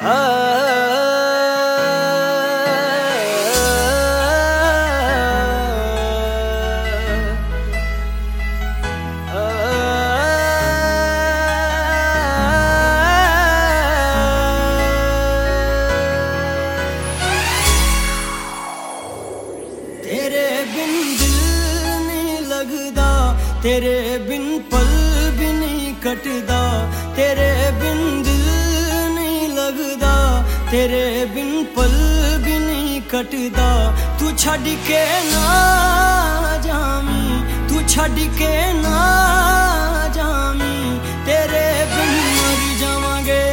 तेरे बिन पल भी नहीं कटदा, तेरे बिन दिल नहीं लगदा, तेरे बिन पल भी नहीं कटदा। तू छड़ के ना जामी, तू छड़ के ना जामी, तेरे बिन मर जावांगे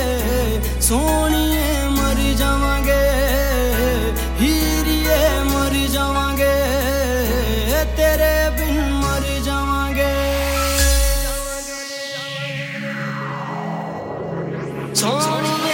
सोनिए मर जावांगे, हीरिए मर जावांगे, तेरे बिन मर जावांगे सोनिए।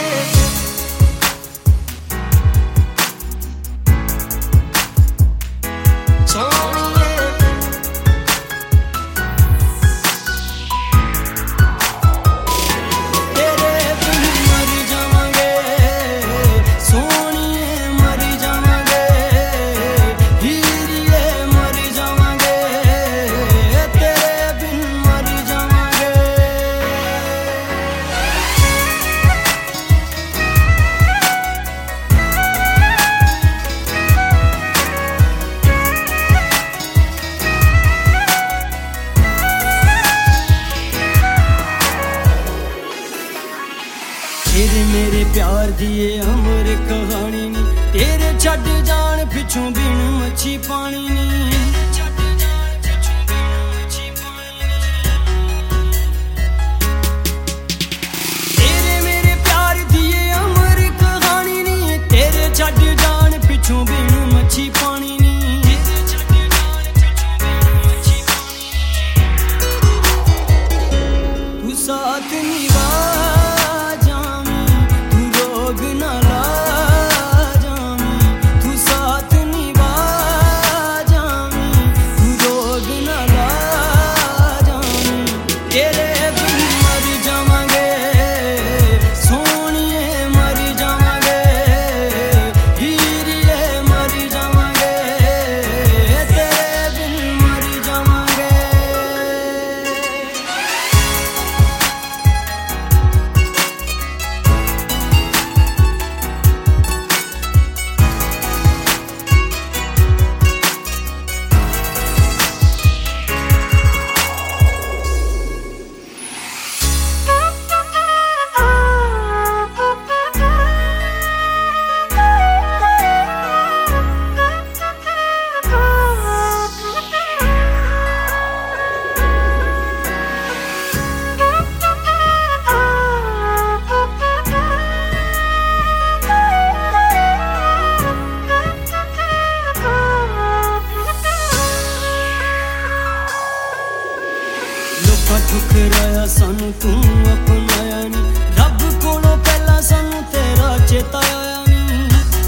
तेरे मेरे प्यार दी अमर कहानी नी, तेरे छड़ जान पिछों बिन मच्छी पानी नी। तेरे मेरे प्यार दी अमर कहानी नी, तेरे छड़ जान पिछों बिन मच्छी पानी नी। तू साथ निभा ठुकराया सानू तू अपनाया नी, रब कोलों पहला सानू तेरा चेता आया नी।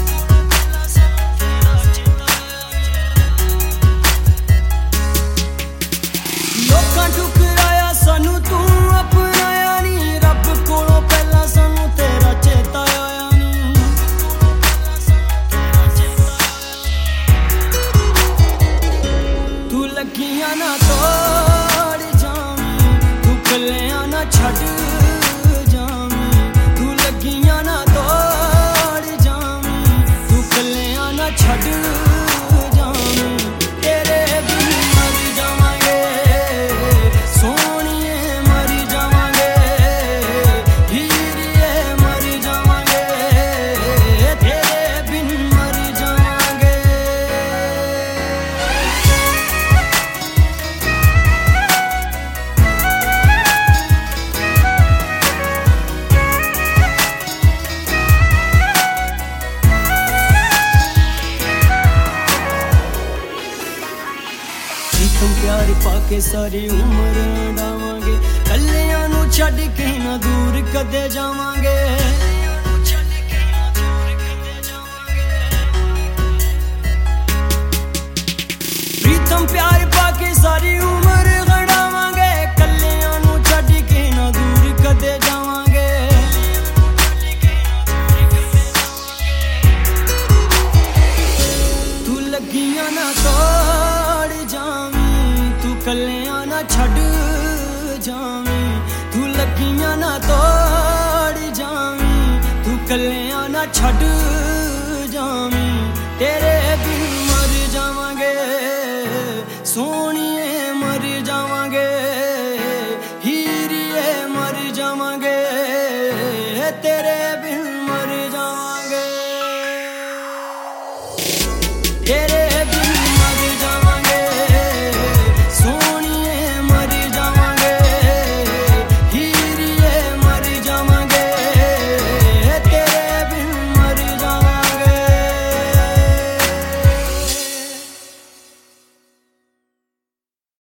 लोकां ठुकराया सानू तू अपनाया नी, रब कोलों पहला सानू तेरा चेता आया नी। तू लगियां ना कलियां ना छड़ जामी, तू लगियां ना तोड़ जामी, तू कलियां ना छड़ जामी, तेरे बिन मर जावांगे सोनिए मर जावांगे, हीरिए मर जावांगे, तेरे बिन मर जावांगे। तुम प्यार पाके सारी उम्र डावांगे, कलियां नू छड़ के ना दूर कदे जावांगे। प्रीतम प्यार पाके सारी उम्र गड़ावांगे, कलियां नू छड़ के ना दूर कदे जावांगे। जावी, तू लगियां ना तोड़ जावी, तू कलियां ना छड़ जावी, तेरे बिन मर जावांगे सोनिया।